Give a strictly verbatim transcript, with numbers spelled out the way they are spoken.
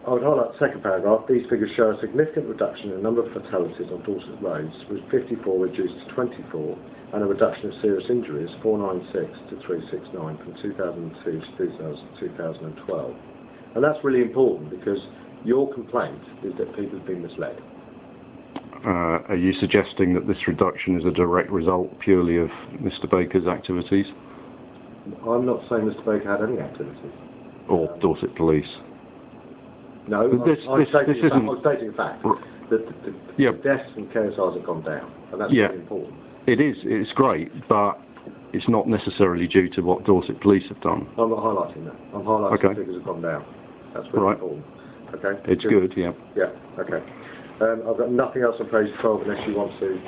I would highlight the second paragraph. These figures show a significant reduction in the number of fatalities on Dorset roads, with fifty-four reduced to twenty-four, and a reduction of serious injuries, four hundred ninety-six to three hundred sixty-nine, from two thousand two to two thousand twelve. And that's really important, because your complaint is that people have been misled. Uh, are you suggesting that this reduction is a direct result purely of Mister Baker's activities? I'm not saying Mister Baker had any activities. Or um, Dorset Police? No, this, I'm, I'm, this, stating this fact, I'm stating a fact. That the, the, yeah. the deaths and K S Rs have gone down, and that's yeah. really important. It is, it's great, but it's not necessarily due to what Dorset Police have done. I'm not highlighting that. I'm highlighting okay. the figures have gone down. That's really right. important. Okay? It's good, good yeah. Yeah, okay. Um, I've got nothing else on page twelve unless you want to